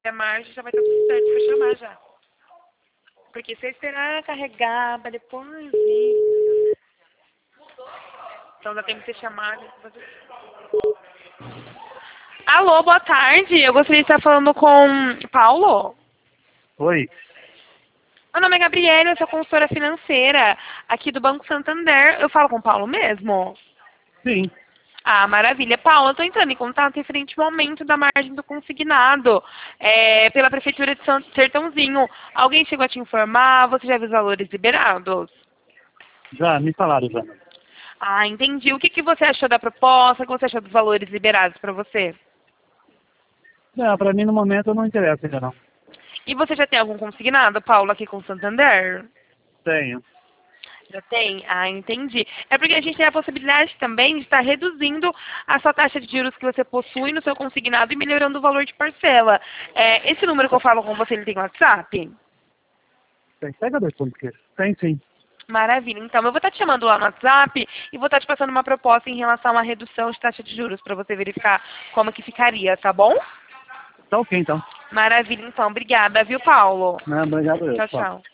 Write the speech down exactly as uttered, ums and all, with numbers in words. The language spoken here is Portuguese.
a margem já vai estar tudo certo pra chamar já. Porque se eu esperar carregar pra depois vir. Então dá tempo de ser chamado. Alô, boa tarde. Eu gostaria de estar falando com Paulo. Oi. Meu nome é Gabriela, eu sou consultora financeira aqui do Banco Santander. Eu falo com o Paulo mesmo? Sim. Ah, maravilha. Paulo, eu estou entrando em contato referente ao aumento da margem do consignado é, pela Prefeitura de São Sertãozinho. Alguém chegou a te informar? Você já viu os valores liberados? Já me falaram já. Ah, entendi. O que, que você achou da proposta? O que você achou dos valores liberados para você? Não, pra mim no momento não interessa ainda não. E você já tem algum consignado, Paulo, aqui com o Santander? Tenho. Já tem? Ah, entendi. É porque a gente tem a possibilidade também de estar reduzindo a sua taxa de juros que você possui no seu consignado e melhorando o valor de parcela. É, esse número que eu falo com você, ele tem WhatsApp? Tem. Pega dois pontos que tem sim. Maravilha. Então, eu vou estar te chamando lá no WhatsApp e vou estar te passando uma proposta em relação à redução de taxa de juros para você verificar como que ficaria, tá bom? Tá ok então. Maravilha, então. Obrigada, viu, Paulo? Não, obrigado eu. Tchau, Tchau. tchau.